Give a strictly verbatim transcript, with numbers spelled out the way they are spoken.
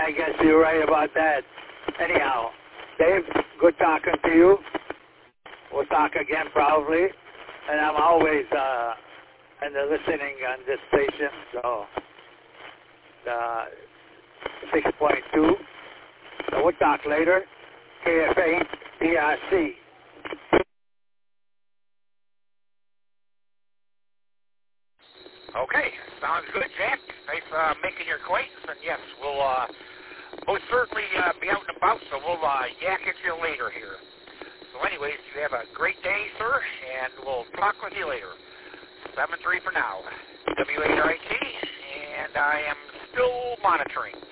I guess you're right about that. Anyhow, Dave, good talking to you. We'll talk again probably. And I'm always uh, in the listening on this station, so uh, six point two. So we'll talk later. K F A D R C. Okay, sounds good, Jack. Nice uh, making your acquaintance, and yes, we'll uh, most certainly uh, be out and about, so we'll uh, yak at you later here. So anyways, you have a great day, sir, and we'll talk with you later. seven three for now. W A R I T, and I am still monitoring.